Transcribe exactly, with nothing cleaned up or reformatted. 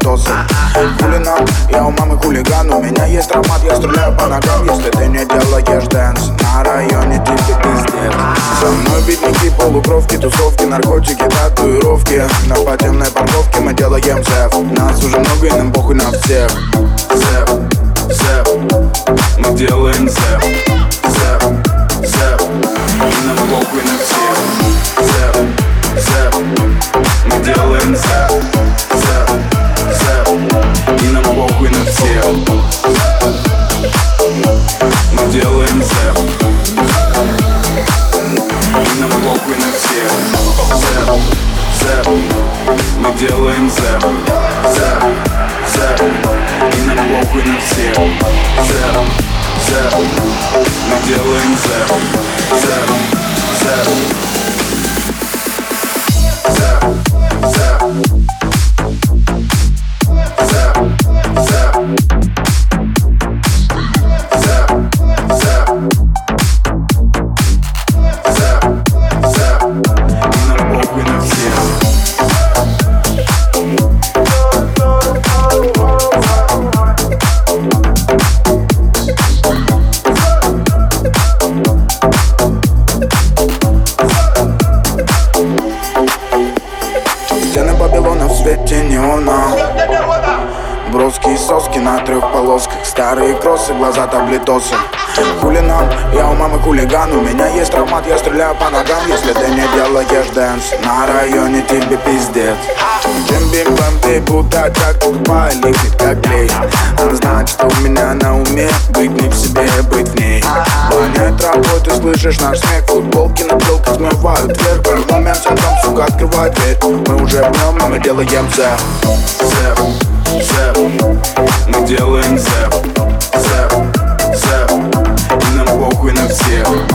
таблетосы. Хулиган, я у мамы хулиган. У меня есть травмат, я стреляю по ногам. Если ты не делаешь дэнс, на районе тебе пиздец. Со мной битники, полукровки, тусовки, наркотики, татуировки. На подземной парковке мы делаем зэв. Нас уже много и нам похуй на всех. Зэв, зэв, мы делаем зэв. Зэв, зэв, и нам похуй на всех. Зэв, зэв, мы делаем зэв. Зэв, зэв, и нам похуй на всех. Мы делаем зэв. И нам похуй на всех. Зэв, зэв, мы делаем зэв. Зэв, зэв, и нам похуй на всех. Зэв, зэв, мы делаем зэв. Зэв, зэв, зэв, зэв, зэв, зэв, зэв, зэв, зэв, зэв, и нам похуй на всех. Стены Вавилона в свете неона. Броски и соски на трех полосках. Старые кроссы, глаза таблетосы. Хулиган, я у мамы хулиган. У меня есть травмат, я стреляю по ногам. Если ты не делаешь дэнс, на районе тебе пиздец. Джим-бим-бам, ты будто как тупая, липнет как клей. Она знает, что у меня на уме. Быть не в себе, быть в ней. Воняет травой, ты слышишь наш смех. Футболки на плелках смывают вверх. В этот момент сам, сука, открывает дверь. Мы уже в нем, и мы делаем зэв. Зэв, зэв, мы делаем зэв. Зэв, зэв, и нам похуй на всех.